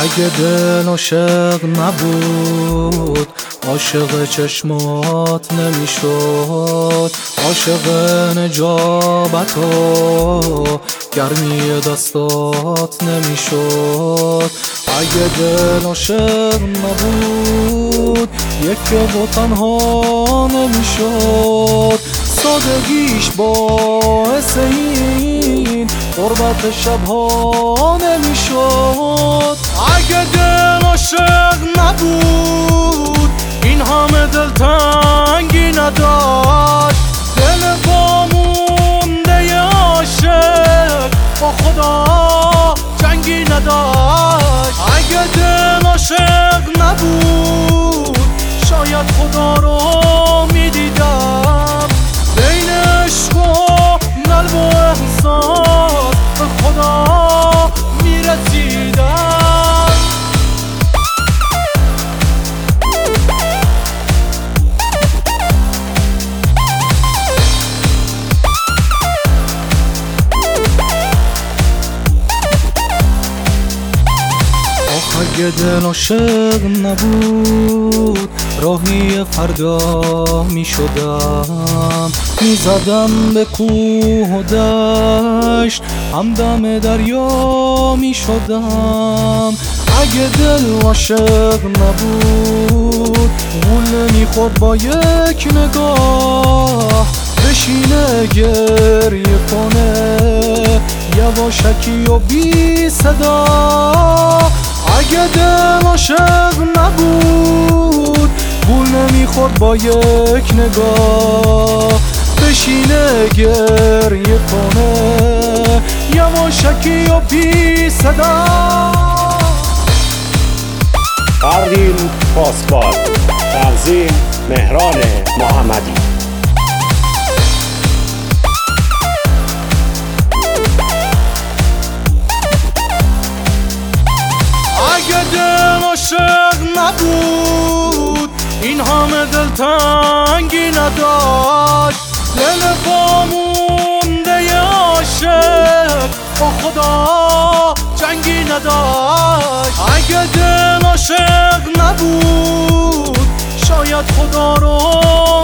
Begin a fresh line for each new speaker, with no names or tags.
اگه دل عاشق نبود عاشق چشمات نمیشد، عاشق نجابت و گرمی دستات نمیشد. اگه دل عاشق نبود یک و تنها نمیشد، سادگیش باعث این غربت شبها نمیشد. اگه دل عاشق نبود این همه دلتنگی نداشت، دل وامونده عاشق با خدا جنگی نداشت. اگه دل عاشق نبود شاید خدا رو میدیدم، بین عشق و قلب و احساس به خدا میرسیدم. اگه دل عاشق نبود راهی فردا می شدم، می زدم به کوه و دشت، همدم دریا می شدم. اگه دل عاشق نبود غول نمی خورد با یک نگاه، بشینه گریه کنه یواشکی و بی صدا. اگه دل عاشق نبود گول نمیخورد با یک نگاه، بشینه گریه کنه یواشکی و بی صدا.
فردین پاسبال، تنظیم مهران محمدی.
اگه دل عاشق نبود این همه دلتنگی نداشت، دل وامونده عاشق با خدا جنگی نداشت. اگه دل عاشق نبود شاید خدا رو